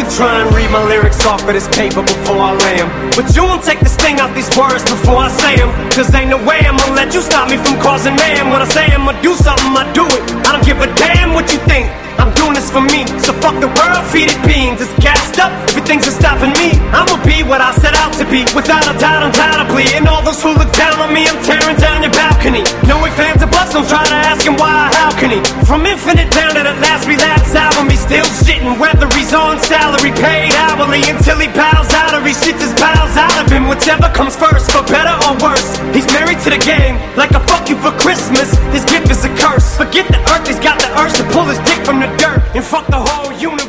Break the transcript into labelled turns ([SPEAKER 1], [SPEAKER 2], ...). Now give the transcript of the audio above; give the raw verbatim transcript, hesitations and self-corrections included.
[SPEAKER 1] can try and read my lyrics off of this paper before I lay 'em, but you won't take the sting out these words before I say 'em. Cause ain't no way I'ma let you stop me from causing mayhem. When I say I'ma do something, I do it. I don't give a damn what you think, I'm doing this for me. So fuck the world, feed it beans. It's gassed up, everything's just stopping me. I'ma be what I set out to be, without a doubt, undoubtedly. And all those who look down on me, I'm tearing down your balcony. No ifs, ands, or buts, don't try to ask him why or how can he. From Infinite down to the last relapse album, he's still shitting, whether he's on salary, paid hourly, until he bows out or he shits his bowels out of him. Whichever comes first, for better or worse. He's married to the game, like a fuck you for Christmas. His gift is a curse. Forget the earth, he's got the urge to pull his dick from the dirt and fuck the whole universe.